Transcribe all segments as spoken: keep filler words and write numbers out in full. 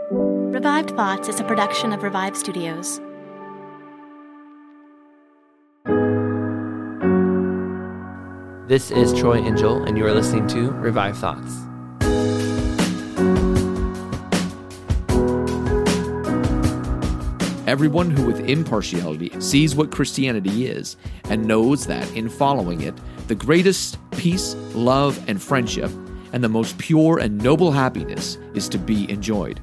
Revived Thoughts is a production of Revive Studios. This is Troy and Joel, and you are listening to Revive Thoughts. Everyone who with impartiality sees what Christianity is and knows that in following it, the greatest peace, love, and friendship, and the most pure and noble happiness is to be enjoyed.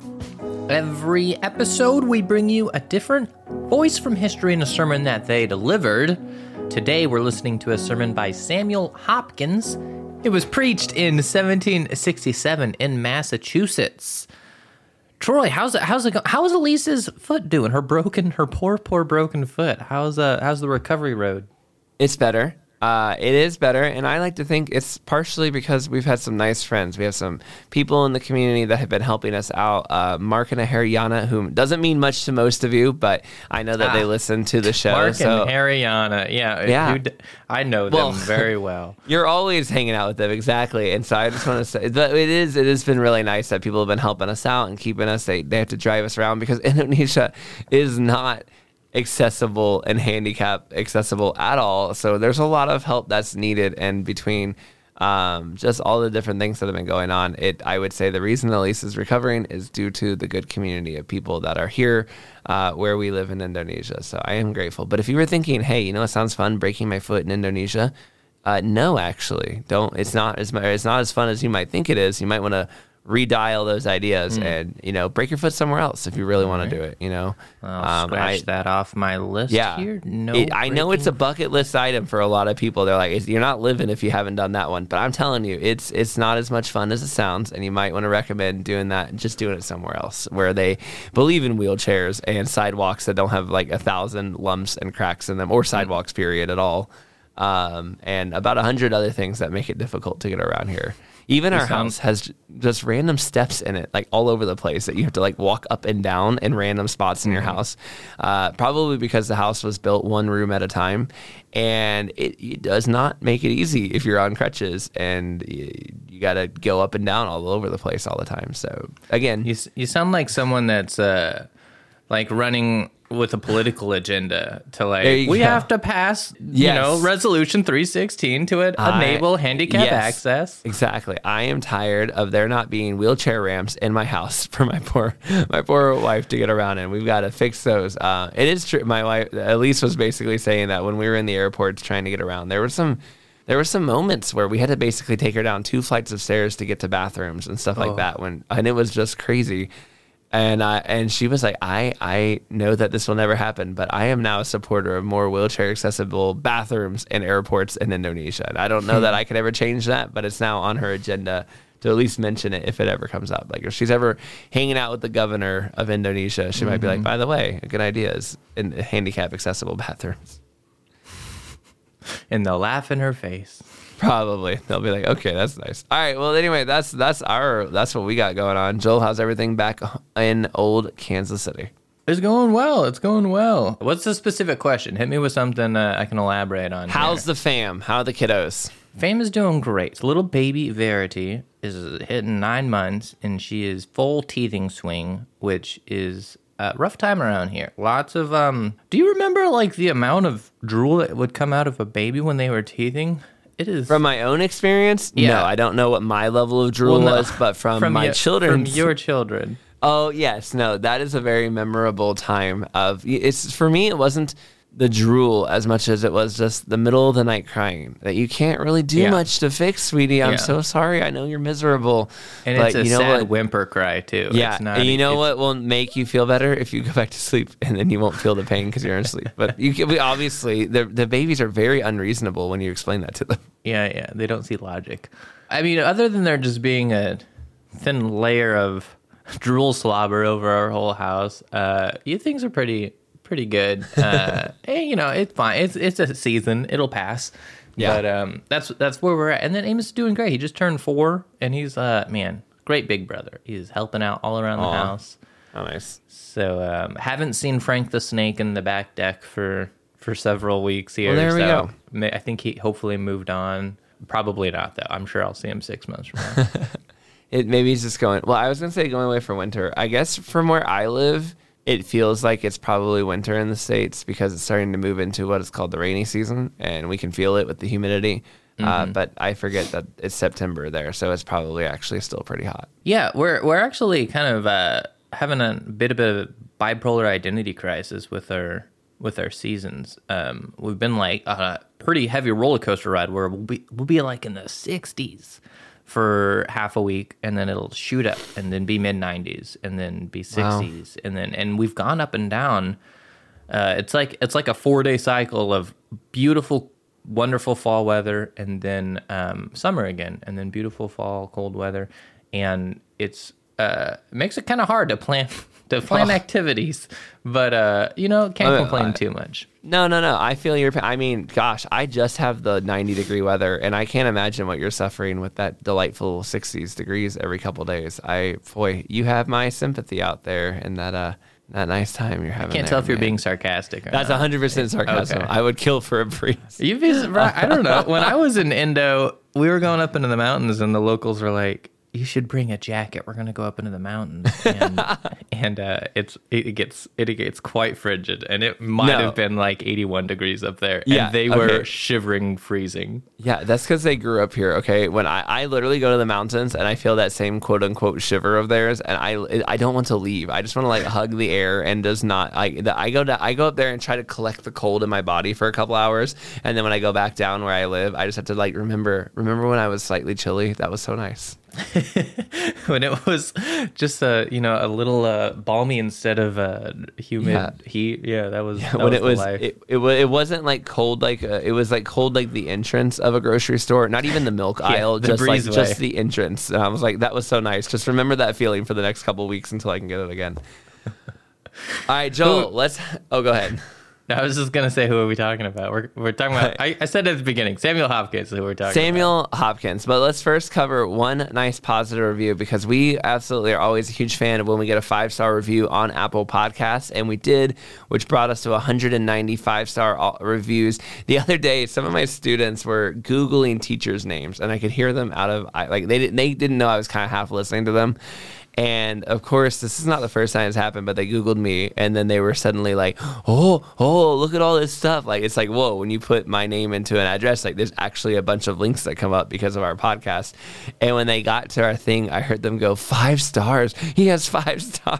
Every episode, we bring you a different voice from history and a sermon that they delivered. Today, we're listening to a sermon by Samuel Hopkins. It was preached in seventeen sixty-seven in Massachusetts. Troy, how's it? How's it? Go, how's Elise's foot doing? Her broken, her poor, poor broken foot. How's uh, how's the recovery road? It's better. Uh, it is better, and I like to think it's partially because we've had some nice friends. We have some people in the community that have been helping us out. Uh, Mark and Haryana, who doesn't mean much to most of you, but I know that ah, they listen to the show. Mark so. and Haryana, yeah, yeah. You, I know them well, very well. You're always hanging out with them, exactly. And so I just want to say that it is. It has been really nice that people have been helping us out and keeping us. They they have to drive us around because Indonesia is not accessible and handicap accessible at all. So there's a lot of help that's needed, and between um, just all the different things that have been going on, it I would say the reason Elise is recovering is due to the good community of people that are here uh, where we live in Indonesia. So I am grateful. But if you were thinking, hey, you know, it sounds fun breaking my foot in Indonesia, uh, no, actually, don't. It's not as it's not as fun as you might think it is. You might want to redial those ideas mm. and, you know, break your foot somewhere else if you really want to do it, you know. I'll um, scratch I, that off my list yeah, here. No, it, I know it's a bucket list item for a lot of people. They're like, you're not living if you haven't done that one. But I'm telling you, it's it's not as much fun as it sounds, and you might want to recommend doing that, just doing it somewhere else where they believe in wheelchairs and sidewalks that don't have like a thousand lumps and cracks in them, or sidewalks, period, at all. Um, and about a hundred other things that make it difficult to get around here. Even our house has just random steps in it, like all over the place, that you have to like walk up and down in random spots in your house. Uh, probably because the house was built one room at a time, and it, it does not make it easy if you're on crutches, and you, you got to go up and down all over the place all the time. So again, you you sound like someone that's uh, like running with a political agenda to like, we go. have to pass, yes. you know, resolution three sixteen to it, enable I, handicap yes, access. Exactly. I am tired of there not being wheelchair ramps in my house for my poor, my poor wife to get around in. We've got to fix those. Uh, it is true. My wife, Elise, was basically saying that when we were in the airports trying to get around, there were some, there were some moments where we had to basically take her down two flights of stairs to get to bathrooms and stuff like oh. that. When, and it was just crazy. And I and she was like, I, I know that this will never happen, but I am now a supporter of more wheelchair accessible bathrooms in airports in Indonesia. And I don't know that I could ever change that, but it's now on her agenda to at least mention it if it ever comes up. Like if she's ever hanging out with the governor of Indonesia, she mm-hmm. might be like, by the way, a good idea is in handicap accessible bathrooms. And they'll laugh in her face. Probably. They'll be like, okay, that's nice. All right. Well, anyway, that's that's our that's what we got going on. Joel, how's everything back in old Kansas City? It's going well. It's going well. What's the specific question? Hit me with something uh, I can elaborate on. How's here. the fam? How are the kiddos? Fam is doing great. Little baby Verity is hitting nine months, and she is full teething swing, which is a rough time around here. Lots of, um, do you remember, like, the amount of drool that would come out of a baby when they were teething? It is. From my own experience? Yeah. No, I don't know what my level of drool well, no. was, but from, from my your, children's. From your children. Oh, yes. No, that is a very memorable time of, it's, for me, it wasn't the drool as much as it was just the middle of the night crying that you can't really do yeah. much to fix, sweetie. I'm yeah. so sorry. I know you're miserable. And but it's a you know sad what? whimper cry too. Yeah. It's not, and you know it's, what will make you feel better? If you go back to sleep, and then you won't feel the pain because you're in sleep. But you can, obviously the, the babies are very unreasonable when you explain that to them. Yeah. Yeah. They don't see logic. I mean, other than there just being a thin layer of drool slobber over our whole house, uh, you things are pretty, pretty good. Uh, hey, you know, it's fine. It's it's a season. It'll pass. Yeah. But um, that's that's where we're at. And then Amos is doing great. He just turned four, and he's uh man, great big brother. He's helping out all around Aww. the house. Oh, nice. So um, haven't seen Frank the Snake in the back deck for for several weeks here. Well, there we so go. I think he hopefully moved on. Probably not though. I'm sure I'll see him six months from now. It maybe he's just going. Well, I was gonna say going away for winter. I guess from where I live, it feels like it's probably winter in the States because it's starting to move into what is called the rainy season, and we can feel it with the humidity. Mm-hmm. Uh, but I forget that it's September there, so it's probably actually still pretty hot. Yeah, we're we're actually kind of uh, having a bit of a bipolar identity crisis with our with our seasons. Um, we've been like on a pretty heavy roller coaster ride where we'll be we'll be like in the sixties for half a week, and then it'll shoot up and then be mid nineties and then be sixties. Wow. and then and we've gone up and down. Uh, it's like it's like a four day cycle of beautiful, wonderful fall weather, and then um, summer again, and then beautiful fall cold weather, and it's uh, it makes it kind of hard to plan to plan oh. activities, but uh, you know, can't I mean, complain I, too much. No, no, no. I feel your. I mean, gosh, I just have the ninety degree weather, and I can't imagine what you're suffering with that delightful sixties degrees every couple days. I, boy, you have my sympathy out there, and that uh, that nice time you're having. I can't there, tell if man. you're being sarcastic. Or That's not. one hundred percent sarcasm. Okay. I would kill for a breeze. You'd be surprised. I don't know. When I was in Indo, we were going up into the mountains, and the locals were like, you should bring a jacket. We're gonna go up into the mountains, and, and uh, it's it gets it gets quite frigid, and it might no. have been like eighty-one degrees up there, yeah, and they were okay. shivering, freezing. Yeah, that's because they grew up here. Okay, when I, I literally go to the mountains and I feel that same quote unquote shiver of theirs, and I I don't want to leave. I just want to like hug the air and does not. I I go to I go up there and try to collect the cold in my body for a couple hours, and then when I go back down where I live, I just have to like remember remember when I was slightly chilly. That was so nice. When it was just a you know a little uh, balmy instead of uh, humid yeah. heat, yeah, that was yeah, that when was it was life. it, it it wasn't like cold like uh, it was like cold like the entrance of a grocery store, not even the milk yeah, aisle, the just like breezeway. just the entrance. And I was like, that was so nice. Just remember that feeling for the next couple of weeks until I can get it again. All right, Joel, let's. Oh, go ahead. I was just gonna say, who are we talking about? We're we're talking about. I, I said at the beginning, Samuel Hopkins. Who we're talking Samuel about. Hopkins. But let's first cover one nice positive review because we absolutely are always a huge fan of when we get a five star review on Apple Podcasts, and we did, which brought us to one hundred ninety-five star reviews. The other day, some of my students were Googling teachers' names, and I could hear them out of like they didn't they didn't know I was kind of half listening to them. And of course, this is not the first time it's happened, but they Googled me and then they were suddenly like, oh, oh, look at all this stuff. Like, it's like, whoa, when you put my name into an address, like there's actually a bunch of links that come up because of our podcast. And when they got to our thing, I heard them go, five stars. He has five stars.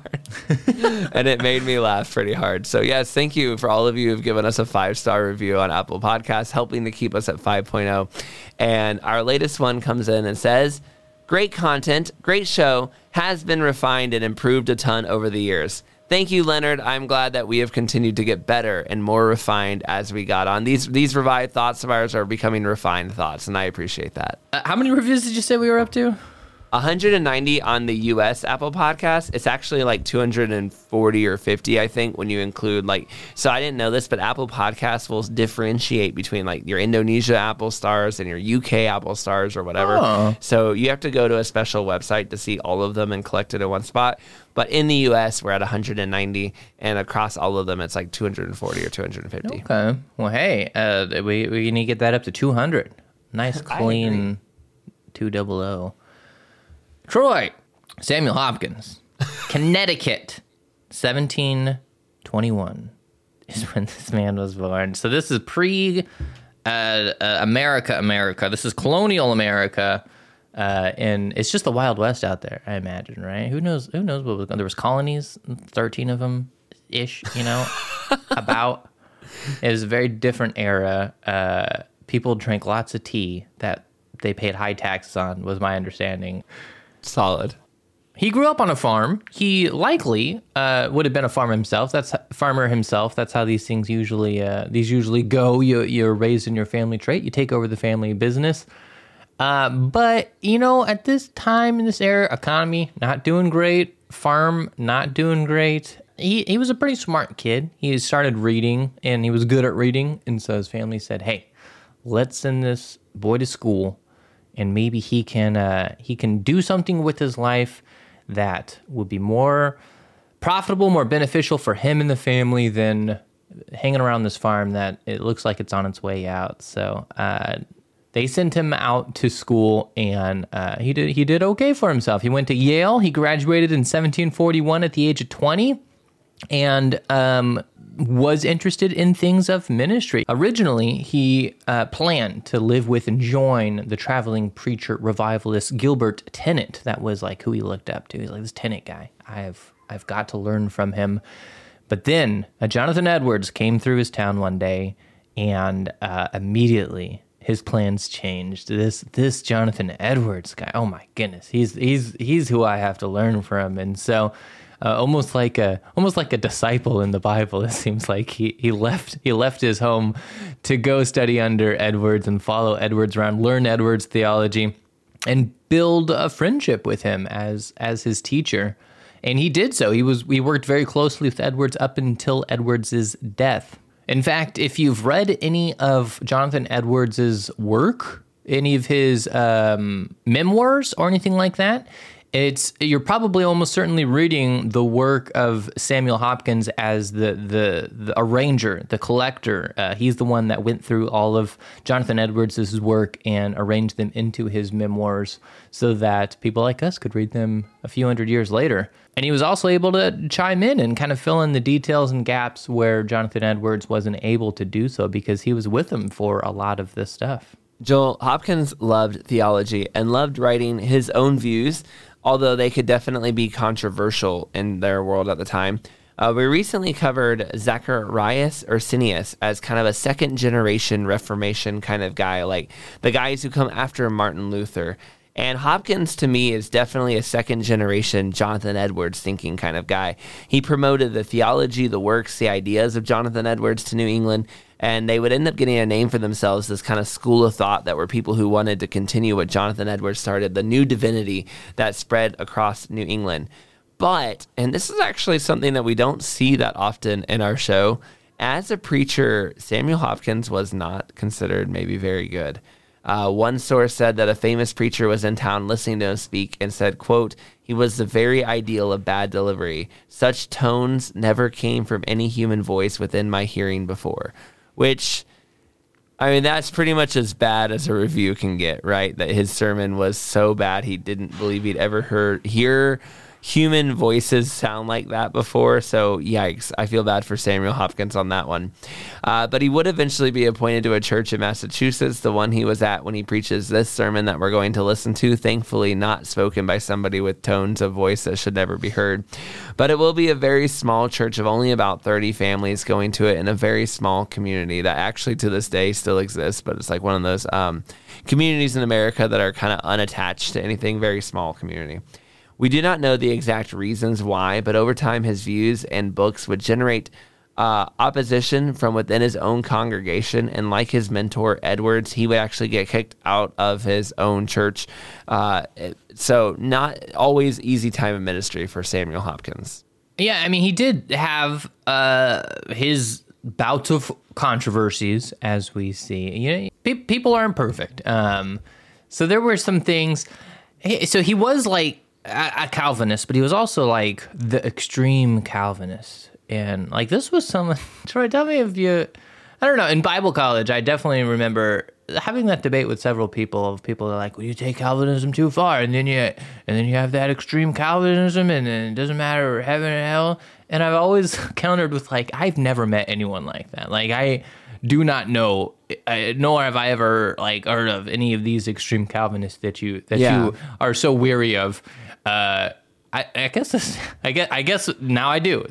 And it made me laugh pretty hard. So yes, thank you for all of you who've given us a five star review on Apple Podcasts, helping to keep us at five point oh. And our latest one comes in and says, great content, great show, has been refined and improved a ton over the years. Thank you, Leonard. I'm glad that we have continued to get better and more refined as we got on. These these revived thoughts of ours are becoming refined thoughts, and I appreciate that. Uh, how many reviews did you say we were up to? one hundred ninety on the U S Apple Podcast. It's actually like two hundred forty or fifty, I think, when you include like, so I didn't know this, but Apple Podcasts will differentiate between like your Indonesia Apple stars and your U K Apple stars or whatever. Oh. So you have to go to a special website to see all of them and collect it in one spot. But in the U S, we're at one hundred ninety, and across all of them, it's like two hundred forty or two hundred fifty. Okay. Well, hey, uh, we, we need to get that up to two hundred. Nice, clean two hundred. Troy, Samuel Hopkins, Connecticut, seventeen twenty-one is when this man was born. So this is pre uh, uh, America, America. This is colonial America, uh, and it's just the Wild West out there, I imagine, right? Who knows? Who knows what was going? There was colonies, thirteen of them ish, you know, about. It was a very different era. Uh, people drank lots of tea that they paid high taxes on, was my understanding. Solid. He grew up on a farm. He likely uh, would have been a farmer himself. That's farmer himself. That's how these things usually uh, these usually go. You, you're raised in your family trait. You take over the family business. Uh, but you know, at this time in this era, economy not doing great. Farm not doing great. He he was a pretty smart kid. He started reading, and he was good at reading. And so his family said, "Hey, let's send this boy to school." And maybe he can uh, he can do something with his life that would be more profitable, more beneficial for him and the family than hanging around this farm that it looks like it's on its way out. So uh, they sent him out to school, and uh, he did he did okay for himself. He went to Yale. He graduated in seventeen forty-one at the age of twenty, and um, was interested in things of ministry. Originally, he uh, planned to live with and join the traveling preacher revivalist Gilbert Tennent. That was like who he looked up to. He's like, this Tennent guy, I've I've got to learn from him. But then uh, Jonathan Edwards came through his town one day, and uh, immediately his plans changed. This this Jonathan Edwards guy, oh my goodness, he's he's he's who I have to learn from. And so, uh, almost like a almost like a disciple in the Bible, it seems like he he left he left his home to go study under Edwards and follow Edwards around, learn Edwards theology, and build a friendship with him as as his teacher. And he did so. He was he worked very closely with Edwards up until Edwards's death. In fact, if you've read any of Jonathan Edwards's work, any of his um, memoirs or anything like that, it's you're probably almost certainly reading the work of Samuel Hopkins as the the, the arranger, the collector. Uh, he's the one that went through all of Jonathan Edwards's work and arranged them into his memoirs so that people like us could read them a few hundred years later. And he was also able to chime in and kind of fill in the details and gaps where Jonathan Edwards wasn't able to do so because he was with him for a lot of this stuff. Joel, Hopkins loved theology and loved writing his own views, although they could definitely be controversial in their world at the time. Uh, we recently covered Zacharias Ursinius as kind of a second-generation Reformation kind of guy, like the guys who come after Martin Luther. And Hopkins, to me, is definitely a second-generation Jonathan Edwards thinking kind of guy. He promoted the theology, the works, the ideas of Jonathan Edwards to New England, and they would end up getting a name for themselves, this kind of school of thought that were people who wanted to continue what Jonathan Edwards started, the new divinity that spread across New England. But, and this is actually something that we don't see that often in our show, as a preacher, Samuel Hopkins was not considered maybe very good. Uh, one source said that a famous preacher was in town listening to him speak and said, quote, he was the very ideal of bad delivery. Such tones never came from any human voice within my hearing before. Which, I mean, that's pretty much as bad as a review can get, right? That his sermon was so bad he didn't believe he'd ever heard hear human voices sound like that before. So yikes, I feel bad for Samuel Hopkins on that one. Uh, but he would eventually be appointed to a church in Massachusetts, the one he was at when he preaches this sermon that we're going to listen to, thankfully not spoken by somebody with tones of voice that should never be heard. But it will be a very small church of only about thirty families going to it in a very small community that actually to this day still exists, but it's like one of those um, communities in America that are kind of unattached to anything, very small community. We do not know the exact reasons why, but over time his views and books would generate uh, opposition from within his own congregation, and like his mentor Edwards, he would actually get kicked out of his own church. Uh, so not always easy time of ministry for Samuel Hopkins. Yeah, I mean, he did have uh, his bouts of controversies, as we see. You know, pe- people aren't perfect. Um, so there were some things. So he was like a Calvinist, but he was also like the extreme Calvinist. And like this was some, Troy, tell me if you, I don't know, in Bible college, I definitely remember having that debate with several people of people that are like, well, you take Calvinism too far, and then you, and then you have that extreme Calvinism, and then it doesn't matter heaven and hell. And I've always countered with like, I've never met anyone like that. Like I do not know, I, nor have I ever like heard of any of these extreme Calvinists that you, that Yeah. you are so weary of. Uh, I, I guess this, I guess I guess now I do.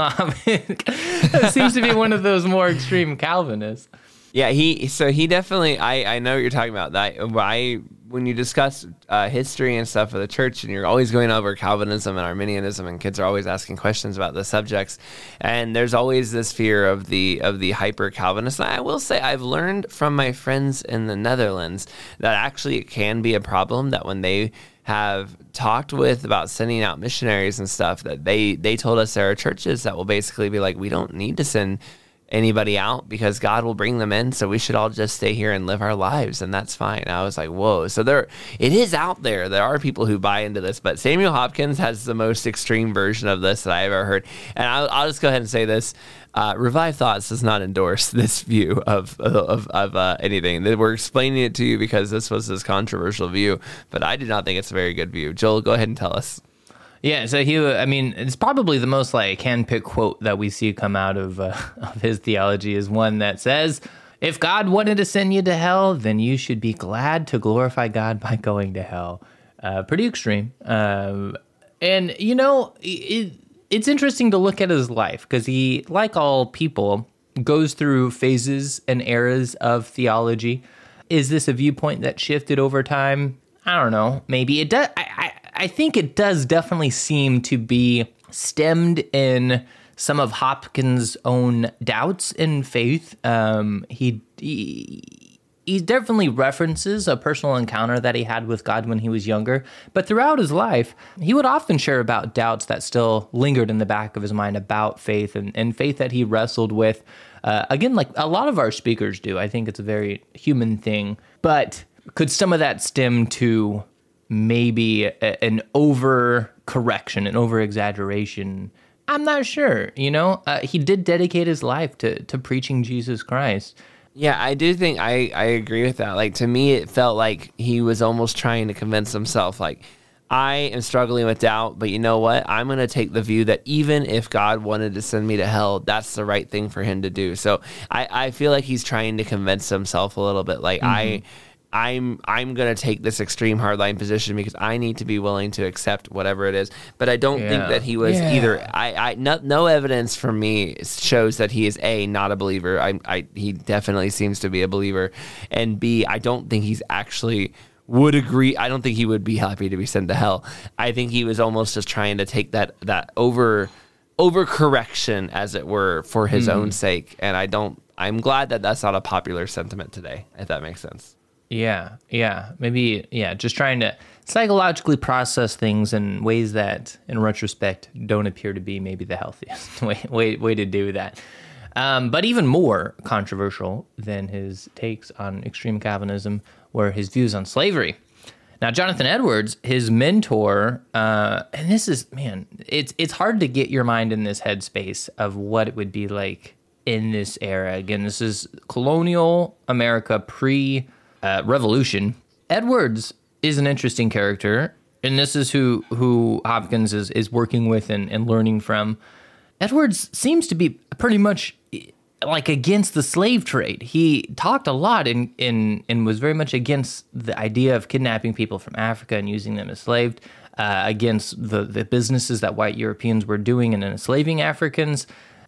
It seems to be one of those more extreme Calvinists. Yeah, he so he definitely. I, I know what you're talking about. That I when you discuss uh, history and stuff of the church, and you're always going over Calvinism and Arminianism, and kids are always asking questions about the subjects, and there's always this fear of the of the hyper Calvinist. I will say I've learned from my friends in the Netherlands that actually it can be a problem that when they have talked with about sending out missionaries and stuff, that they they told us there are churches that will basically be like, we don't need to send anybody out because God will bring them in. So we should all just stay here and live our lives, and that's fine. I was like, whoa. So there, it is out there. There are people who buy into this, but Samuel Hopkins has the most extreme version of this that I've ever heard. And I'll, I'll just go ahead and say this. Uh, Revive Thoughts does not endorse this view of of, of uh, anything. We're explaining it to you because this was his controversial view, but I do not think it's a very good view. Joel, go ahead and tell us. Yeah, so he, I mean, it's probably the most like hand-picked quote that we see come out of uh, of his theology is one that says, if God wanted to send you to hell, then you should be glad to glorify God by going to hell. Uh, pretty extreme. Um, and, you know, it, it's interesting to look at his life because he, like all people, goes through phases and eras of theology. Is this a viewpoint that shifted over time? I don't know. Maybe it does. I, I, I think it does definitely seem to be stemmed in some of Hopkins' own doubts in faith. Um, he, he he definitely references a personal encounter that he had with God when he was younger. But throughout his life, he would often share about doubts that still lingered in the back of his mind about faith and, and faith that he wrestled with. Uh, again, like a lot of our speakers do. I think it's a very human thing. But could some of that stem to maybe a, an over-correction, an over-exaggeration? I'm not sure, you know? Uh, he did dedicate his life to, to preaching Jesus Christ. Yeah, I do think I, I agree with that. Like, to me, it felt like he was almost trying to convince himself, like, I am struggling with doubt, but you know what? I'm going to take the view that even if God wanted to send me to hell, that's the right thing for him to do. So I, I feel like he's trying to convince himself a little bit. Like, mm-hmm. I... I'm I'm going to take this extreme hardline position because I need to be willing to accept whatever it is. But I don't yeah. think that he was yeah. either. I, I no, no evidence from me shows that he is A, not a believer. I, I he definitely seems to be a believer. And B, I don't think he's actually would agree. I don't think he would be happy to be sent to hell. I think he was almost just trying to take that that over overcorrection, as it were, for his mm. own sake. And I don't. I'm glad that that's not a popular sentiment today, if that makes sense. Yeah, yeah, maybe, yeah, just trying to psychologically process things in ways that, in retrospect, don't appear to be maybe the healthiest way way, way to do that. Um, but even more controversial than his takes on extreme Calvinism were his views on slavery. Now, Jonathan Edwards, his mentor, uh, and this is, man, it's it's hard to get your mind in this headspace of what it would be like in this era. Again, this is colonial America pre- Uh, Revolution. Edwards is an interesting character, and this is who who Hopkins is, is working with and, and learning from. Edwards seems to be pretty much like against the slave trade. He talked a lot in, in, and was very much against the idea of kidnapping people from Africa and using them as slaves, uh, against the, the businesses that white Europeans were doing and enslaving Africans.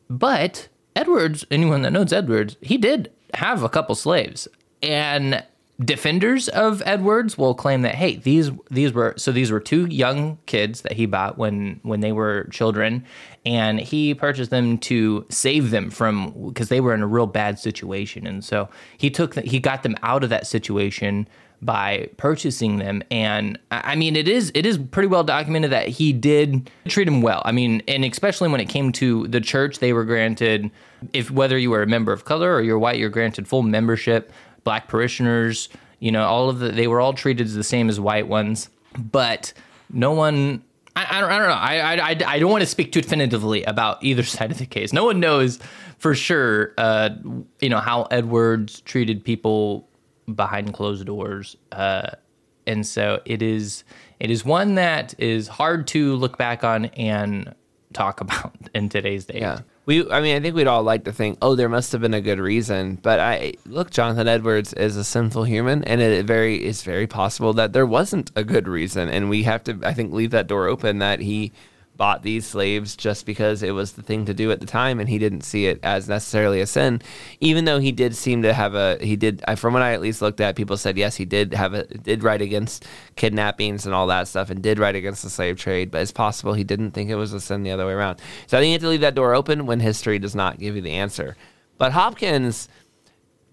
But Edwards, anyone that knows Edwards, he did have a couple slaves. And defenders of Edwards will claim that, hey, these these were so these were two young kids that he bought when when they were children, and he purchased them to save them from, because they were in a real bad situation, and so he took the, he got them out of that situation by purchasing them. And I mean, it is it is pretty well documented that he did treat them well. I mean, and especially when it came to the church, they were granted, if whether you were a member of color or you're white, you're granted full membership. Black parishioners, you know, all of the, they were all treated the same as white ones, but no one, I, I don't, I don't know. I, I, I don't want to speak too definitively about either side of the case. No one knows for sure, uh, you know, how Edwards treated people behind closed doors. Uh, and so it is, it is one that is hard to look back on and talk about in today's day. Yeah. We, I mean, I think we'd all like to think, oh, there must have been a good reason. But I look, Jonathan Edwards is a sinful human, and it very it's very possible that there wasn't a good reason. And we have to, I think, leave that door open that he bought these slaves just because it was the thing to do at the time, and he didn't see it as necessarily a sin, even though he did seem to have a, he did, from what I at least looked at, people said, yes, he did have a, did write against kidnappings and all that stuff, and did write against the slave trade, but it's possible he didn't think it was a sin the other way around. So I think you have to leave that door open when history does not give you the answer. But Hopkins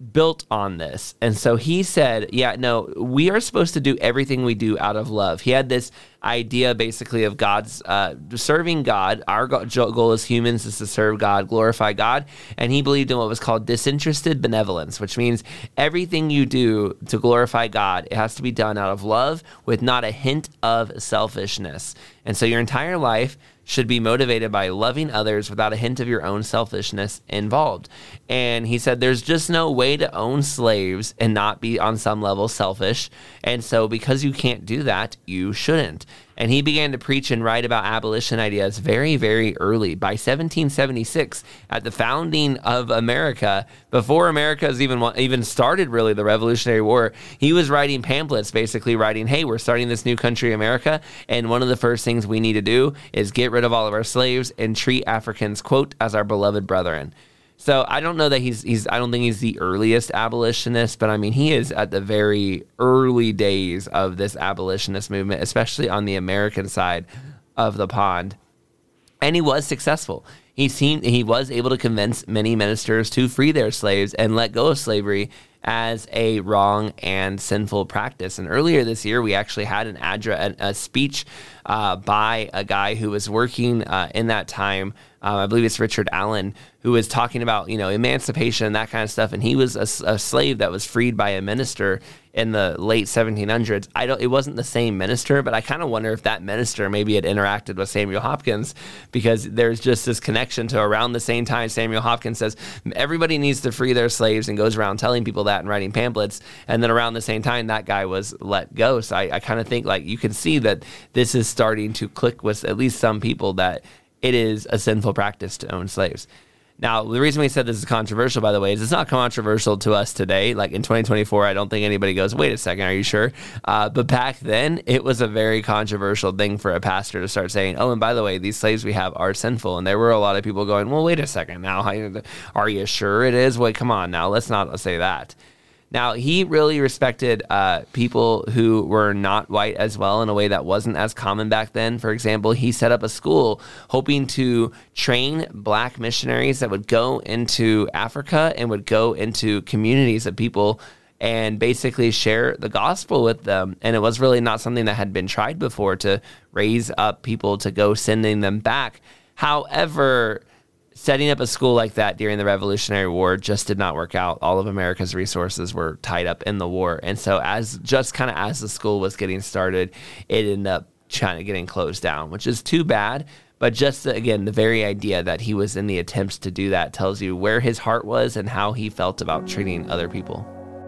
built on this. And so he said, yeah, no, we are supposed to do everything we do out of love. He had this idea basically of God's uh, serving God. Our goal as humans is to serve God, glorify God. And he believed in what was called disinterested benevolence, which means everything you do to glorify God, it has to be done out of love with not a hint of selfishness. And so your entire life should be motivated by loving others without a hint of your own selfishness involved. And he said there's just no way to own slaves and not be on some level selfish. And so because you can't do that, you shouldn't. And he began to preach and write about abolition ideas very, very early. By seventeen seventy-six, at the founding of America, before America's even even started really the Revolutionary War, he was writing pamphlets, basically writing, hey, we're starting this new country, America, and one of the first things we need to do is get rid of all of our slaves and treat Africans, quote, as our beloved brethren. So I don't know that he's, he's, I don't think he's the earliest abolitionist, but I mean, he is at the very early days of this abolitionist movement, especially on the American side of the pond. And he was successful. He seemed, he was able to convince many ministers to free their slaves and let go of slavery as a wrong and sinful practice. And earlier this year, we actually had an address, a speech uh, by a guy who was working uh, in that time. Um, I believe it's Richard Allen, who was talking about, you know, emancipation and that kind of stuff. And he was a, a slave that was freed by a minister in the late seventeen hundreds. I don't, it wasn't the same minister, but I kind of wonder if that minister maybe had interacted with Samuel Hopkins, because there's just this connection to around the same time Samuel Hopkins says everybody needs to free their slaves and goes around telling people that and writing pamphlets. And then around the same time, that guy was let go. So I, I kind of think like you can see that this is starting to click with at least some people that it is a sinful practice to own slaves. Now, the reason we said this is controversial, by the way, is it's not controversial to us today. Like in twenty twenty-four, I don't think anybody goes, wait a second, are you sure? Uh, but back then, it was a very controversial thing for a pastor to start saying, oh, and by the way, these slaves we have are sinful. And there were a lot of people going, well, wait a second now. Are you sure it is? Wait, come on now. Let's not say that. Now, he really respected uh, people who were not white as well in a way that wasn't as common back then. For example, he set up a school hoping to train black missionaries that would go into Africa and would go into communities of people and basically share the gospel with them. And it was really not something that had been tried before to raise up people to go sending them back. However, setting up a school like that during the Revolutionary War just did not work out. All of America's resources were tied up in the war. And so as just kind of as the school was getting started, it ended up kind of getting closed down, which is too bad. But just, again, the very idea that he was in the attempts to do that tells you where his heart was and how he felt about treating other people.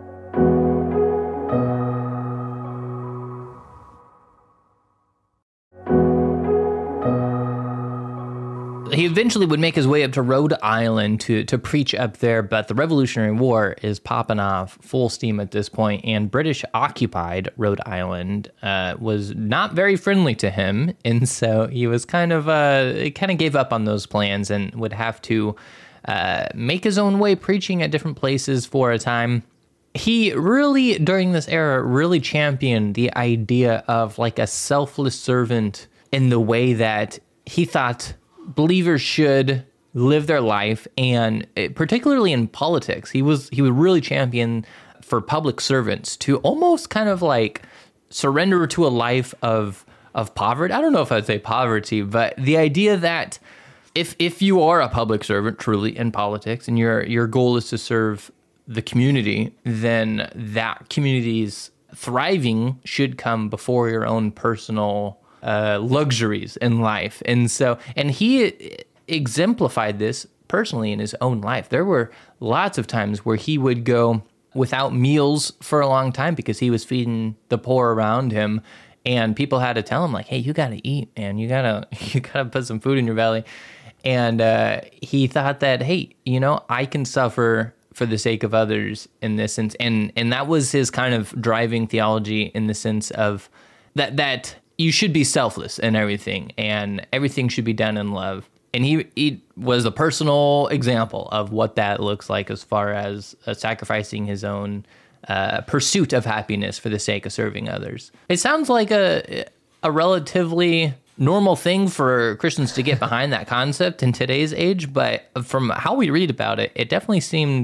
He eventually would make his way up to Rhode Island to, to preach up there, but the Revolutionary War is popping off full steam at this point, and British-occupied Rhode Island uh, was not very friendly to him, and so he was kind of uh, kind of gave up on those plans and would have to uh, make his own way preaching at different places for a time. He really, during this era, really championed the idea of like a selfless servant in the way that he thought believers should live their life, and particularly in politics, he was he would really champion for public servants to almost kind of like surrender to a life of of poverty. I don't know if I'd say poverty, but the idea that if if you are a public servant truly in politics, and your your goal is to serve the community, then that community's thriving should come before your own personal Uh, luxuries in life. And so, and he exemplified this personally in his own life. There were lots of times where he would go without meals for a long time because he was feeding the poor around him, and people had to tell him like, hey, you got to eat, man. You gotta, you gotta put some food in your belly. And uh, he thought that, hey, you know, I can suffer for the sake of others in this sense. And, and that was his kind of driving theology in the sense of that, that, you should be selfless in everything, and everything should be done in love. And he, he was a personal example of what that looks like as far as uh, sacrificing his own uh, pursuit of happiness for the sake of serving others. It sounds like a a relatively normal thing for Christians to get behind that concept in today's age, but from how we read about it, it definitely seemed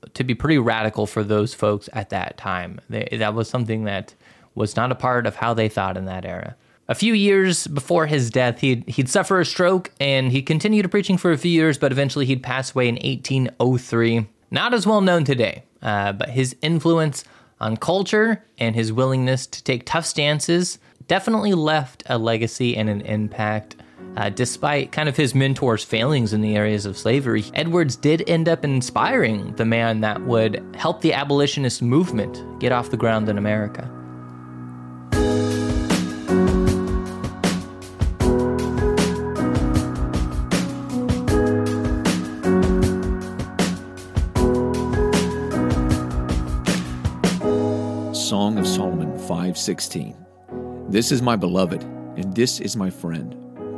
to be pretty radical for those folks at that time. They, that was something that was not a part of how they thought in that era. A few years before his death, he'd, he'd suffer a stroke, and he continued preaching for a few years, but eventually he'd pass away in eighteen oh three. Not as well known today, uh, but his influence on culture and his willingness to take tough stances definitely left a legacy and an impact. Uh, despite kind of his mentor's failings in the areas of slavery, Edwards did end up inspiring the man that would help the abolitionist movement get off the ground in America. Song of Solomon five sixteen. This is my beloved, and this is my friend.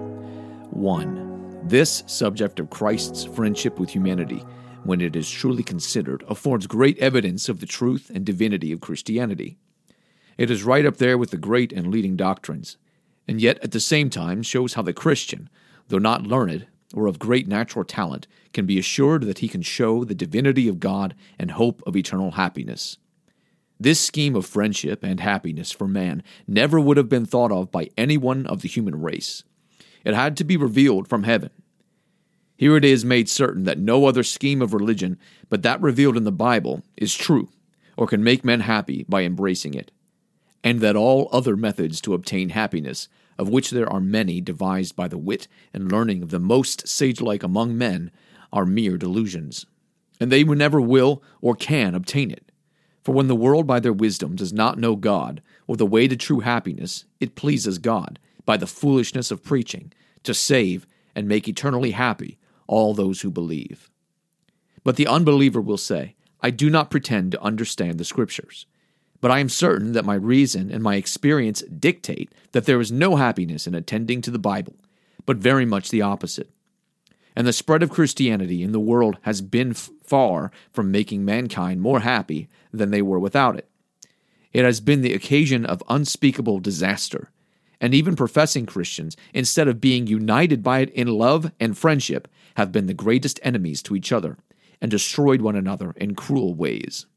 one. This subject of Christ's friendship with humanity, when it is truly considered, affords great evidence of the truth and divinity of Christianity. It is right up there with the great and leading doctrines, and yet at the same time shows how the Christian, though not learned or of great natural talent, can be assured that he can show the divinity of God and hope of eternal happiness. This scheme of friendship and happiness for man never would have been thought of by anyone of the human race. It had to be revealed from heaven. Here it is made certain that no other scheme of religion but that revealed in the Bible is true or can make men happy by embracing it, and that all other methods to obtain happiness, of which there are many devised by the wit and learning of the most sage-like among men, are mere delusions, and they never will or can obtain it. For when the world by their wisdom does not know God, or the way to true happiness, it pleases God, by the foolishness of preaching, to save and make eternally happy all those who believe. But the unbeliever will say, I do not pretend to understand the Scriptures, but I am certain that my reason and my experience dictate that there is no happiness in attending to the Bible, but very much the opposite. And the spread of Christianity in the world has been f- far from making mankind more happy than they were without it. It has been the occasion of unspeakable disaster, and even professing Christians, instead of being united by it in love and friendship, have been the greatest enemies to each other, and destroyed one another in cruel ways.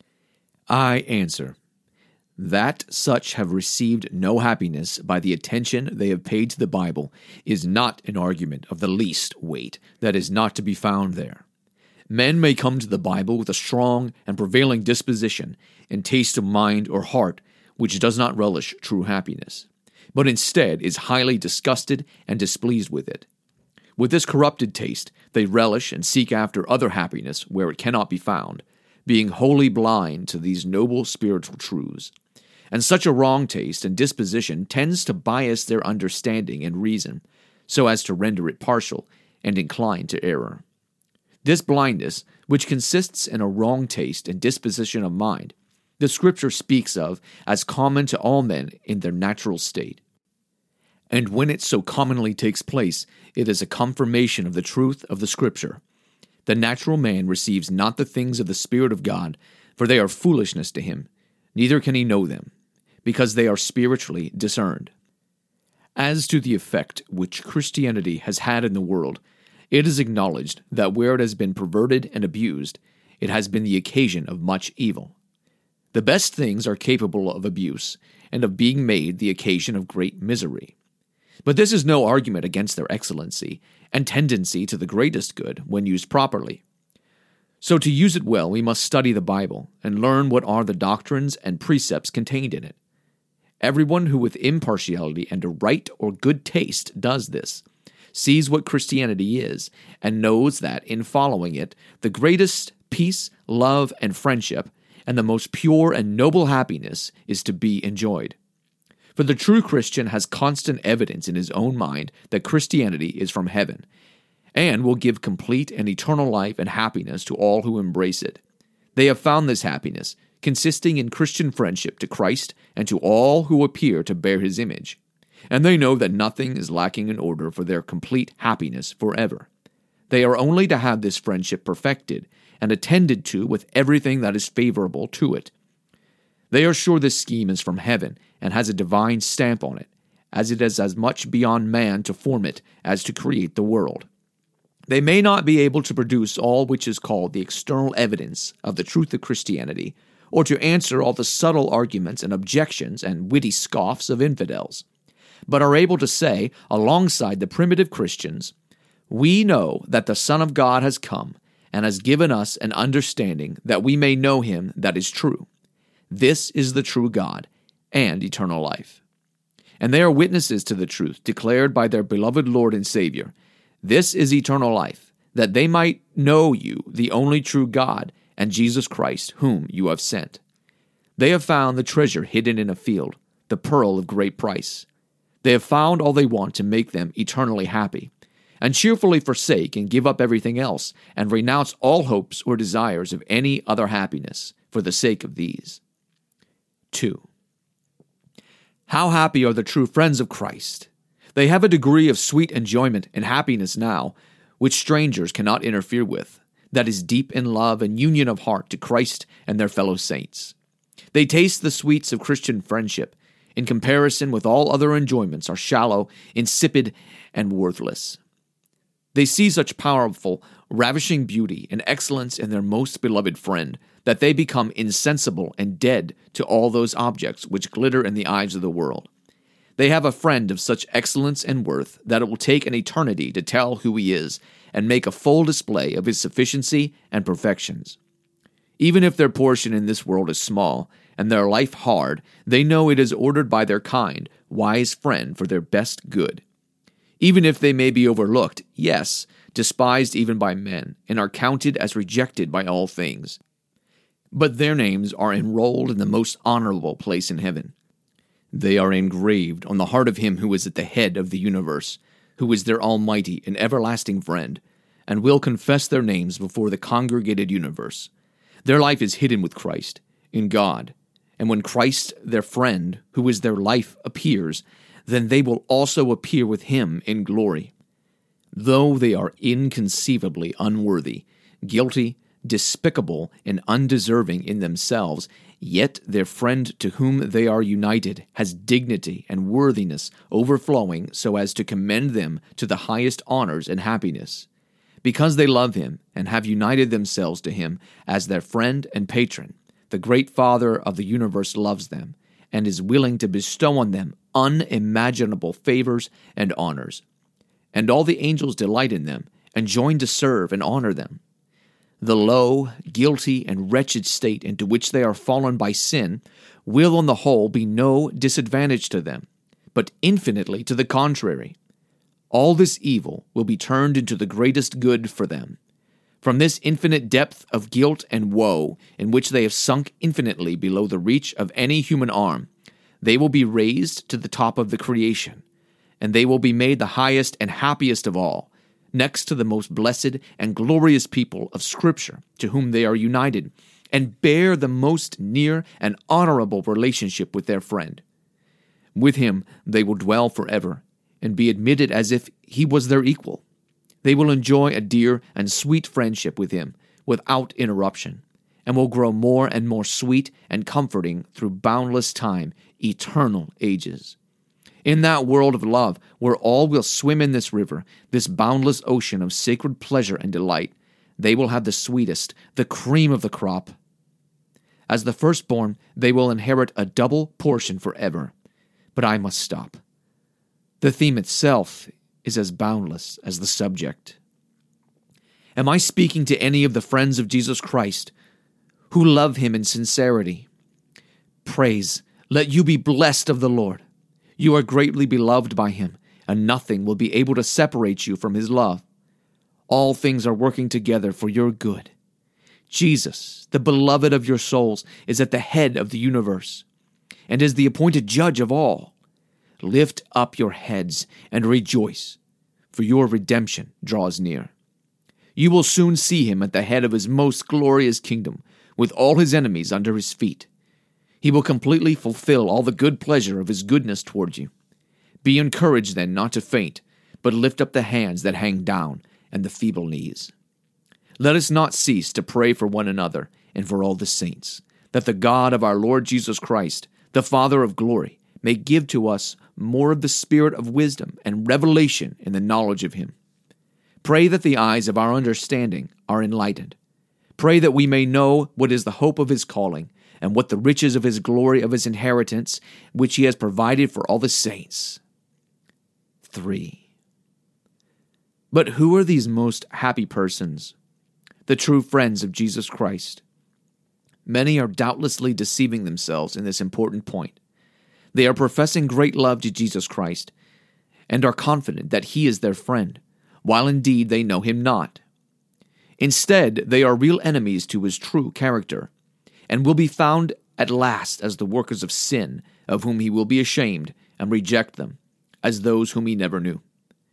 I answer, that such have received no happiness by the attention they have paid to the Bible is not an argument of the least weight that is not to be found there. Men may come to the Bible with a strong and prevailing disposition and taste of mind or heart which does not relish true happiness, but instead is highly disgusted and displeased with it. With this corrupted taste, they relish and seek after other happiness where it cannot be found, being wholly blind to these noble spiritual truths. And such a wrong taste and disposition tends to bias their understanding and reason, so as to render it partial and inclined to error. This blindness, which consists in a wrong taste and disposition of mind, the Scripture speaks of as common to all men in their natural state. And when it so commonly takes place, it is a confirmation of the truth of the Scripture. The natural man receives not the things of the Spirit of God, for they are foolishness to him, neither can he know them, because they are spiritually discerned. As to the effect which Christianity has had in the world, it is acknowledged that where it has been perverted and abused, it has been the occasion of much evil. The best things are capable of abuse, and of being made the occasion of great misery. But this is no argument against their excellency, and tendency to the greatest good when used properly. So to use it well, we must study the Bible, and learn what are the doctrines and precepts contained in it. Everyone who with impartiality and a right or good taste does this, sees what Christianity is, and knows that in following it, the greatest peace, love, and friendship, and the most pure and noble happiness is to be enjoyed. For the true Christian has constant evidence in his own mind that Christianity is from heaven, and will give complete and eternal life and happiness to all who embrace it. They have found this happiness, consisting in Christian friendship to Christ and to all who appear to bear his image, and they know that nothing is lacking in order for their complete happiness forever. They are only to have this friendship perfected and attended to with everything that is favorable to it. They are sure this scheme is from heaven and has a divine stamp on it, as it is as much beyond man to form it as to create the world. They may not be able to produce all which is called the external evidence of the truth of Christianity, or to answer all the subtle arguments and objections and witty scoffs of infidels, but are able to say, alongside the primitive Christians, "We know that the Son of God has come and has given us an understanding that we may know him that is true. This is the true God and eternal life." And they are witnesses to the truth declared by their beloved Lord and Savior. This is eternal life, that they might know you, the only true God, and Jesus Christ, whom you have sent. They have found the treasure hidden in a field, the pearl of great price. They have found all they want to make them eternally happy, and cheerfully forsake and give up everything else, and renounce all hopes or desires of any other happiness for the sake of these. two. How happy are the true friends of Christ! They have a degree of sweet enjoyment and happiness now, which strangers cannot interfere with, that is deep in love and union of heart to Christ and their fellow saints. They taste the sweets of Christian friendship, in comparison with all other enjoyments, are shallow, insipid, and worthless. They see such powerful, ravishing beauty and excellence in their most beloved friend, that they become insensible and dead to all those objects which glitter in the eyes of the world. They have a friend of such excellence and worth that it will take an eternity to tell who he is and make a full display of his sufficiency and perfections. Even if their portion in this world is small and their life hard, they know it is ordered by their kind, wise friend for their best good. Even if they may be overlooked, yes, despised even by men, and are counted as rejected by all things. But their names are enrolled in the most honorable place in heaven. They are engraved on the heart of him who is at the head of the universe, who is their almighty and everlasting friend, and will confess their names before the congregated universe. Their life is hidden with Christ, in God, and when Christ, their friend, who is their life, appears, then they will also appear with him in glory. Though they are inconceivably unworthy, guilty, despicable, and undeserving in themselves, yet their friend to whom they are united has dignity and worthiness overflowing so as to commend them to the highest honors and happiness. Because they love him and have united themselves to him as their friend and patron, the great Father of the universe loves them and is willing to bestow on them unimaginable favors and honors. And all the angels delight in them and join to serve and honor them. The low, guilty, and wretched state into which they are fallen by sin will on the whole be no disadvantage to them, but infinitely to the contrary. All this evil will be turned into the greatest good for them. From this infinite depth of guilt and woe, in which they have sunk infinitely below the reach of any human arm, they will be raised to the top of the creation, and they will be made the highest and happiest of all, next to the most blessed and glorious people of Scripture to whom they are united, and bear the most near and honorable relationship with their friend. With him they will dwell forever, and be admitted as if he was their equal. They will enjoy a dear and sweet friendship with him without interruption, and will grow more and more sweet and comforting through boundless time, eternal ages. In that world of love, where all will swim in this river, this boundless ocean of sacred pleasure and delight, they will have the sweetest, the cream of the crop. As the firstborn, they will inherit a double portion forever. But I must stop. The theme itself is as boundless as the subject. Am I speaking to any of the friends of Jesus Christ who love him in sincerity? Praise, let you be blessed of the Lord. You are greatly beloved by him, and nothing will be able to separate you from his love. All things are working together for your good. Jesus, the beloved of your souls, is at the head of the universe, and is the appointed judge of all. Lift up your heads and rejoice, for your redemption draws near. You will soon see him at the head of his most glorious kingdom, with all his enemies under his feet. He will completely fulfill all the good pleasure of his goodness toward you. Be encouraged then not to faint, but lift up the hands that hang down and the feeble knees. Let us not cease to pray for one another and for all the saints, that the God of our Lord Jesus Christ, the Father of glory, may give to us more of the spirit of wisdom and revelation in the knowledge of him. Pray that the eyes of our understanding are enlightened. Pray that we may know what is the hope of his calling, and what the riches of his glory of his inheritance, which he has provided for all the saints. three. But who are these most happy persons? The true friends of Jesus Christ. Many are doubtlessly deceiving themselves in this important point. They are professing great love to Jesus Christ, and are confident that he is their friend, while indeed they know him not. Instead, they are real enemies to his true character, and will be found at last as the workers of sin, of whom he will be ashamed and reject them, as those whom he never knew.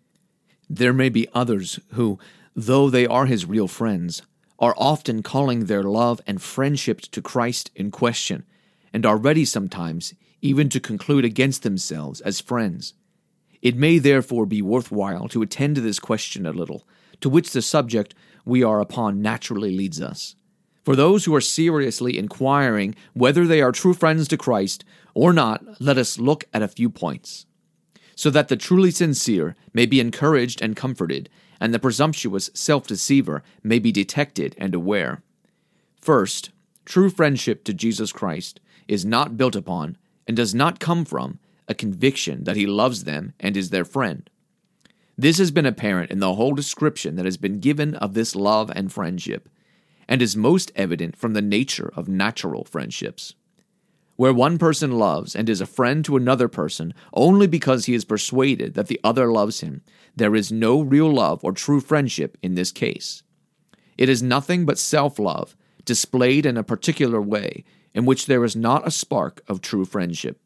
There may be others who, though they are his real friends, are often calling their love and friendship to Christ in question, and are ready sometimes even to conclude against themselves as friends. It may therefore be worthwhile to attend to this question a little, to which the subject we are upon naturally leads us. For those who are seriously inquiring whether they are true friends to Christ or not, let us look at a few points, so that the truly sincere may be encouraged and comforted, and the presumptuous self-deceiver may be detected and aware. First, true friendship to Jesus Christ is not built upon, and does not come from, a conviction that he loves them and is their friend. This has been apparent in the whole description that has been given of this love and friendship, and is most evident from the nature of natural friendships. Where one person loves and is a friend to another person only because he is persuaded that the other loves him, there is no real love or true friendship in this case. It is nothing but self-love, displayed in a particular way, in which there is not a spark of true friendship.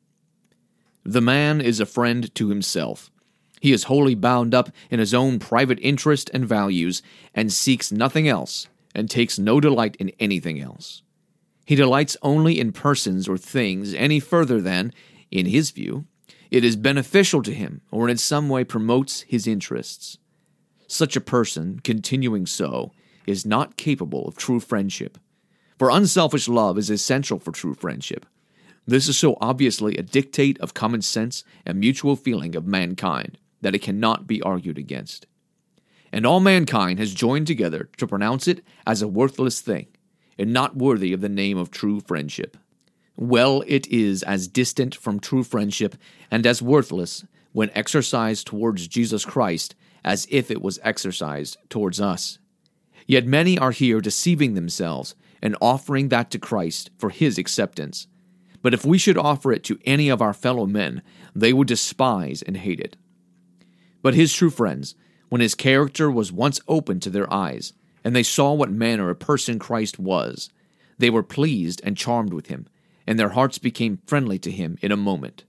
The man is a friend to himself. He is wholly bound up in his own private interest and values, and seeks nothing else, and takes no delight in anything else. He delights only in persons or things any further than, in his view, it is beneficial to him or in some way promotes his interests. Such a person, continuing so, is not capable of true friendship, for unselfish love is essential for true friendship. This is so obviously a dictate of common sense and mutual feeling of mankind that it cannot be argued against. And all mankind has joined together to pronounce it as a worthless thing, and not worthy of the name of true friendship. Well, it is as distant from true friendship and as worthless when exercised towards Jesus Christ as if it was exercised towards us. Yet many are here deceiving themselves and offering that to Christ for his acceptance. But if we should offer it to any of our fellow men, they would despise and hate it. But his true friends, when his character was once opened to their eyes, and they saw what manner a person Christ was, they were pleased and charmed with him, and their hearts became friendly to him in a moment.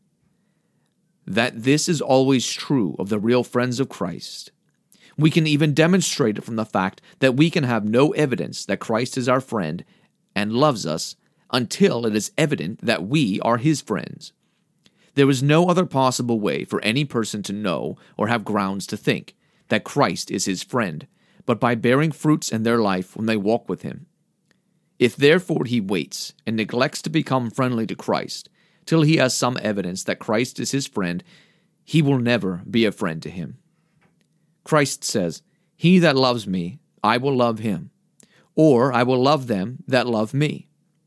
That this is always true of the real friends of Christ, we can even demonstrate it from the fact that we can have no evidence that Christ is our friend and loves us until it is evident that we are his friends. There is no other possible way for any person to know or have grounds to think that Christ is his friend, but by bearing fruits in their life when they walk with him. If therefore he waits and neglects to become friendly to Christ till he has some evidence that Christ is his friend, he will never be a friend to him. Christ says, "He that loves me, I will love him, or I will love them that love me."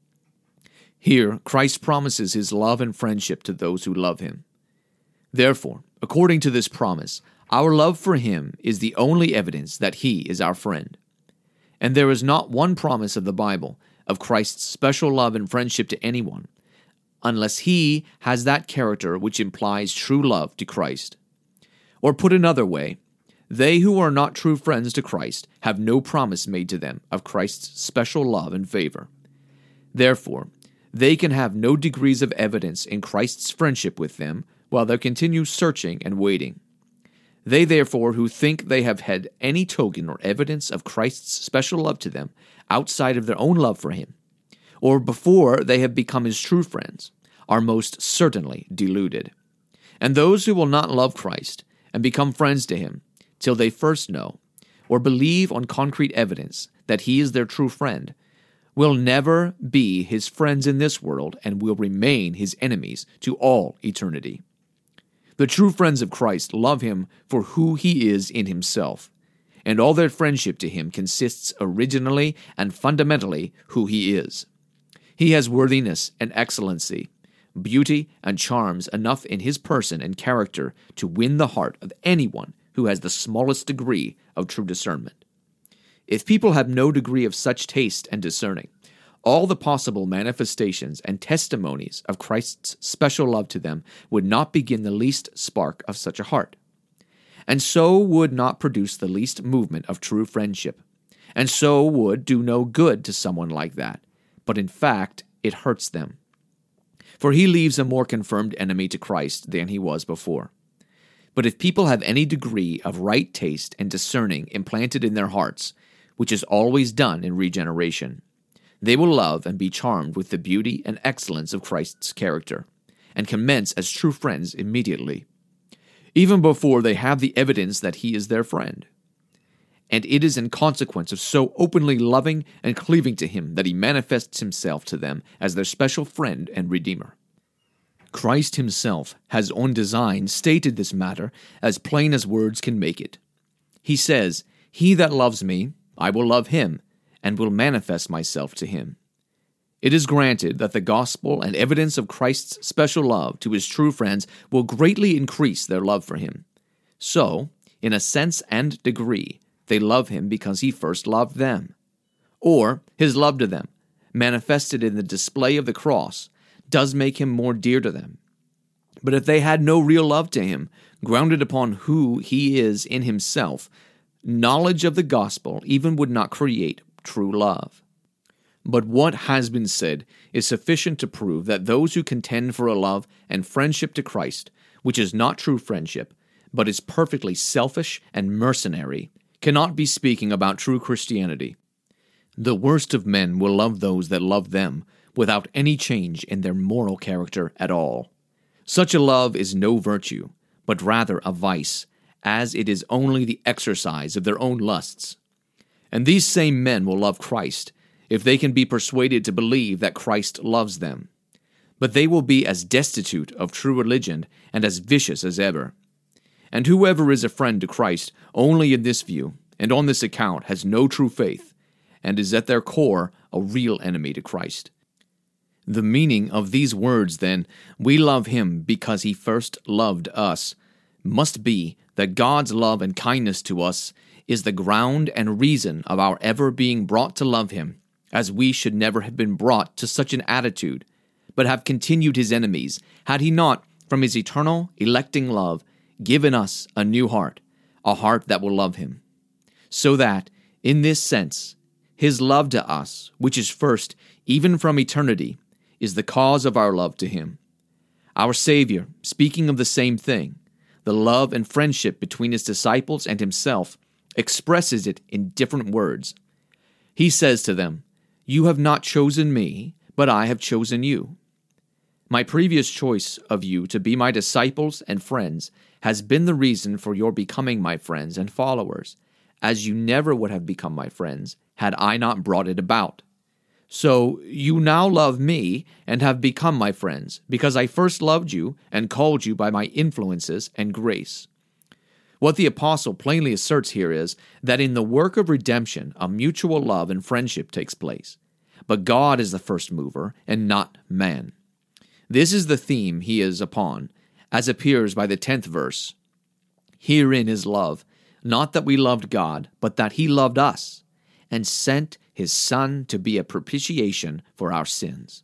Here, Christ promises his love and friendship to those who love him. Therefore, according to this promise, our love for him is the only evidence that he is our friend. And there is not one promise of the Bible of Christ's special love and friendship to anyone, unless he has that character which implies true love to Christ. Or put another way, they who are not true friends to Christ have no promise made to them of Christ's special love and favor. Therefore, they can have no degrees of evidence in Christ's friendship with them while they continue searching and waiting. They therefore who think they have had any token or evidence of Christ's special love to them outside of their own love for him, or before they have become his true friends, are most certainly deluded. And those who will not love Christ and become friends to him till they first know, or believe on concrete evidence that he is their true friend, will never be his friends in this world and will remain his enemies to all eternity. The true friends of Christ love him for who he is in himself, and all their friendship to him consists originally and fundamentally who he is. He has worthiness and excellency, beauty and charms enough in his person and character to win the heart of anyone who has the smallest degree of true discernment. If people have no degree of such taste and discerning, all the possible manifestations and testimonies of Christ's special love to them would not begin the least spark of such a heart, and so would not produce the least movement of true friendship, and so would do no good to someone like that, but in fact it hurts them. For he leaves a more confirmed enemy to Christ than he was before. But if people have any degree of right taste and discerning implanted in their hearts, which is always done in regeneration, they will love and be charmed with the beauty and excellence of Christ's character, and commence as true friends immediately, even before they have the evidence that he is their friend. And it is in consequence of so openly loving and cleaving to him that he manifests himself to them as their special friend and Redeemer. Christ himself has on design stated this matter as plain as words can make it. He says, "He that loves me, I will love him, and will manifest myself to him." It is granted that the gospel and evidence of Christ's special love to his true friends will greatly increase their love for him. So, in a sense and degree, they love him because he first loved them. Or, his love to them, manifested in the display of the cross, does make him more dear to them. But if they had no real love to him, grounded upon who he is in himself, knowledge of the gospel even would not create true love. But what has been said is sufficient to prove that those who contend for a love and friendship to Christ, which is not true friendship, but is perfectly selfish and mercenary, cannot be speaking about true Christianity. The worst of men will love those that love them, without any change in their moral character at all. Such a love is no virtue, but rather a vice, as it is only the exercise of their own lusts. And these same men will love Christ, if they can be persuaded to believe that Christ loves them. But they will be as destitute of true religion and as vicious as ever. And whoever is a friend to Christ only in this view, and on this account, has no true faith, and is at their core a real enemy to Christ. The meaning of these words, then, "We love him because he first loved us," must be that God's love and kindness to us is the ground and reason of our ever being brought to love him, as we should never have been brought to such an attitude, but have continued his enemies, had he not, from his eternal, electing love, given us a new heart, a heart that will love him. So that, in this sense, his love to us, which is first, even from eternity, is the cause of our love to him. Our Savior, speaking of the same thing, the love and friendship between his disciples and himself, expresses it in different words. He says to them, "You have not chosen me, but I have chosen you." My previous choice of you to be my disciples and friends has been the reason for your becoming my friends and followers, as you never would have become my friends had I not brought it about. So you now love me and have become my friends, because I first loved you and called you by my influences and grace. What the apostle plainly asserts here is that in the work of redemption, a mutual love and friendship takes place. But God is the first mover, and not man. This is the theme he is upon, as appears by the tenth verse. Herein is love, not that we loved God, but that he loved us, and sent his Son to be a propitiation for our sins.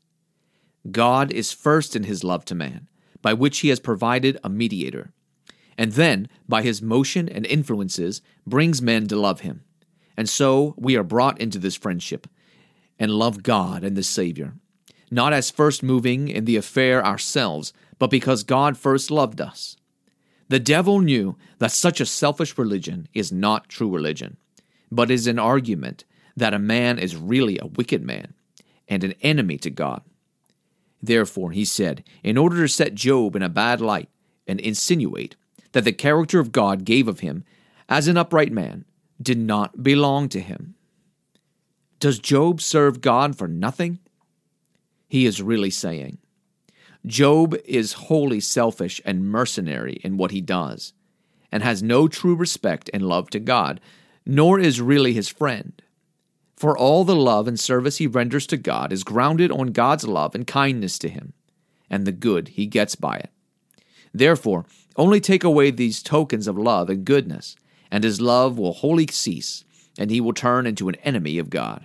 God is first in his love to man, by which he has provided a mediator, and then, by his motion and influences, brings men to love him. And so we are brought into this friendship, and love God and the Savior, not as first moving in the affair ourselves, but because God first loved us. The devil knew that such a selfish religion is not true religion, but is an argument that a man is really a wicked man and an enemy to God. Therefore, he said, in order to set Job in a bad light and insinuate that the character of God gave of him as an upright man did not belong to him. Does Job serve God for nothing? He is really saying, Job is wholly selfish and mercenary in what he does, and has no true respect and love to God, nor is really his friend. For all the love and service he renders to God is grounded on God's love and kindness to him, and the good he gets by it. Therefore, only take away these tokens of love and goodness, and his love will wholly cease, and he will turn into an enemy of God.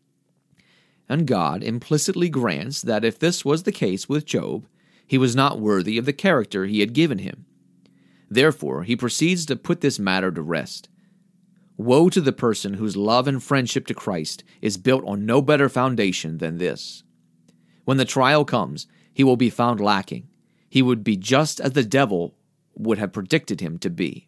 And God implicitly grants that if this was the case with Job, he was not worthy of the character he had given him. Therefore, he proceeds to put this matter to rest. Woe to the person whose love and friendship to Christ is built on no better foundation than this. When the trial comes, he will be found lacking. He would be just as the devil would have predicted him to be.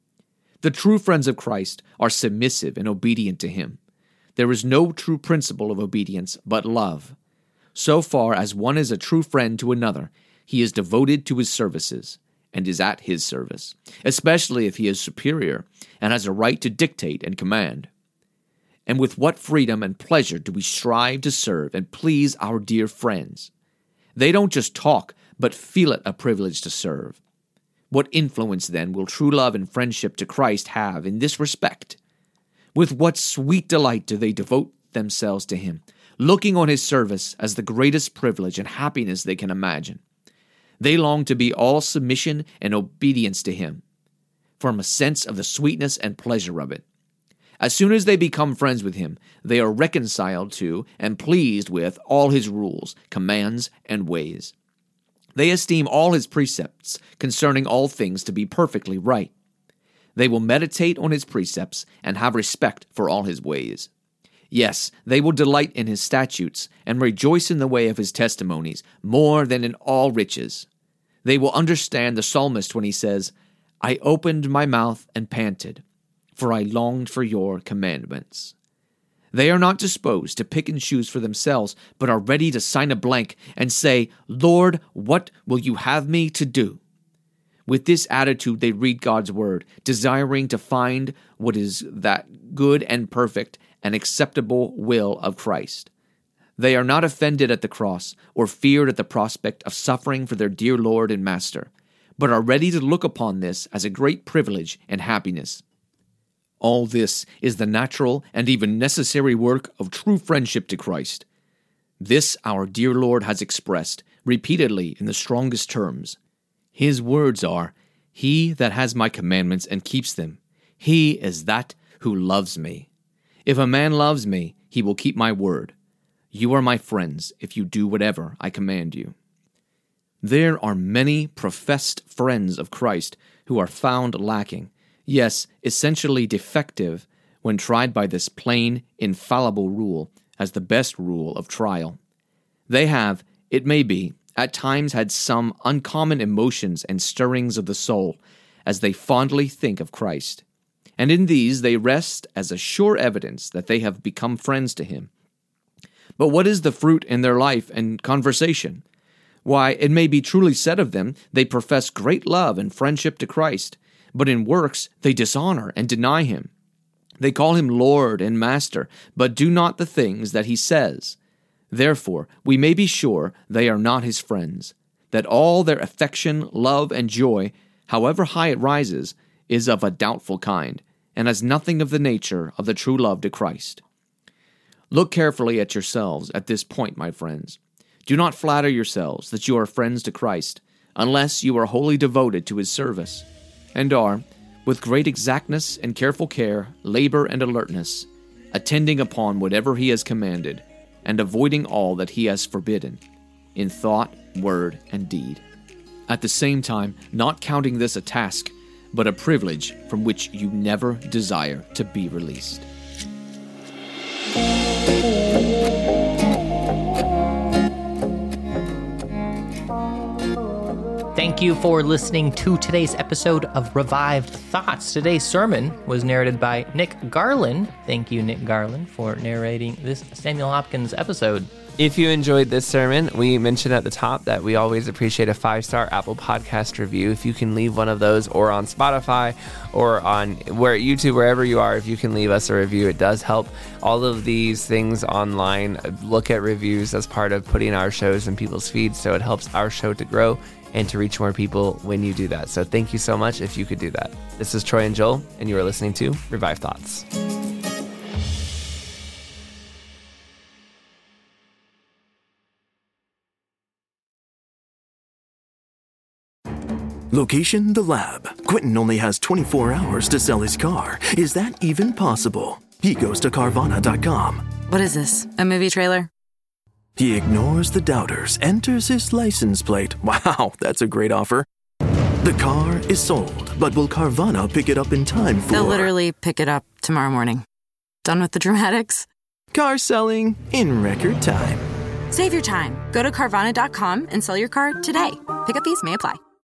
The true friends of Christ are submissive and obedient to him. There is no true principle of obedience but love. So far as one is a true friend to another, he is devoted to his services and is at his service, especially if he is superior and has a right to dictate and command. And with what freedom and pleasure do we strive to serve and please our dear friends? They don't just talk, but feel it a privilege to serve. What influence, then, will true love and friendship to Christ have in this respect? With what sweet delight do they devote themselves to him, looking on his service as the greatest privilege and happiness they can imagine. They long to be all submission and obedience to him, from a sense of the sweetness and pleasure of it. As soon as they become friends with him, they are reconciled to and pleased with all his rules, commands, and ways. They esteem all his precepts concerning all things to be perfectly right. They will meditate on his precepts and have respect for all his ways. Yes, they will delight in his statutes and rejoice in the way of his testimonies more than in all riches. They will understand the psalmist when he says, I opened my mouth and panted, for I longed for your commandments. They are not disposed to pick and choose for themselves, but are ready to sign a blank and say, Lord, what will you have me to do? With this attitude, they read God's word, desiring to find what is that good and perfect and acceptable will of Christ. They are not offended at the cross or feared at the prospect of suffering for their dear Lord and Master, but are ready to look upon this as a great privilege and happiness. All this is the natural and even necessary work of true friendship to Christ. This our dear Lord has expressed repeatedly in the strongest terms. His words are, He that has my commandments and keeps them, he is that who loves me. If a man loves me, he will keep my word. You are my friends if you do whatever I command you. There are many professed friends of Christ who are found lacking, yes, essentially defective, when tried by this plain, infallible rule as the best rule of trial. They have, it may be, at times had some uncommon emotions and stirrings of the soul as they fondly think of Christ, and in these they rest as a sure evidence that they have become friends to him. But what is the fruit in their life and conversation? Why, it may be truly said of them, they profess great love and friendship to Christ, but in works they dishonor and deny him. They call him Lord and Master, but do not the things that he says. Therefore, we may be sure they are not his friends, that all their affection, love, and joy, however high it rises, is of a doubtful kind, and has nothing of the nature of the true love to Christ. Look carefully at yourselves at this point, my friends. Do not flatter yourselves that you are friends to Christ, unless you are wholly devoted to his service, and are, with great exactness and careful care, labor and alertness, attending upon whatever he has commanded, and avoiding all that he has forbidden, in thought, word, and deed. At the same time, not counting this a task, but a privilege from which you never desire to be released. Thank you for listening to today's episode of Revived Thoughts. Today's sermon was narrated by Nick Garland. Thank you, Nick Garland, for narrating this Samuel Hopkins episode. If you enjoyed this sermon, we mentioned at the top that we always appreciate a five-star Apple Podcast review. If you can leave one of those, or on Spotify, or on where YouTube, wherever you are, if you can leave us a review, it does help. All of these things online look at reviews as part of putting our shows in people's feeds, so it helps our show to grow and to reach more people when you do that. So thank you so much if you could do that. This is Troy and Joel, and you are listening to Revive Thoughts. Location, the lab. Quentin only has twenty-four hours to sell his car. Is that even possible? He goes to Carvana dot com. What is this, a movie trailer? He ignores the doubters, enters his license plate. Wow, that's a great offer. The car is sold, but will Carvana pick it up in time for... They'll literally pick it up tomorrow morning. Done with the dramatics? Car selling in record time. Save your time. Go to Carvana dot com and sell your car today. Pickup fees may apply.